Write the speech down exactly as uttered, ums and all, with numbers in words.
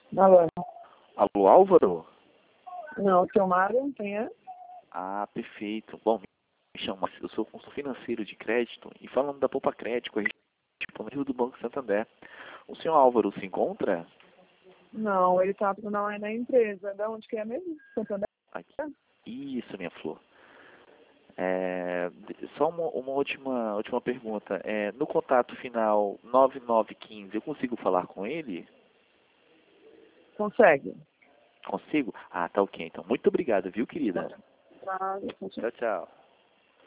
Alô? Alô, Álvaro? Não, seu Mário, quem é? Ah, perfeito. Bom, me chamo, eu sou consultor financeiro de crédito e falando da Poupa Crédito, a gente disponível do Banco Santander. O senhor Álvaro se encontra? Não, ele tá não é na empresa. Da onde que é mesmo? Santander? Aqui. Isso, minha flor. É, só uma, uma última, última pergunta. É, no contato final nove nove um cinco, eu consigo falar com ele? Consegue. Consigo? Ah, tá ok. Então, muito obrigado, viu, querida? Tá, Tchau, tchau.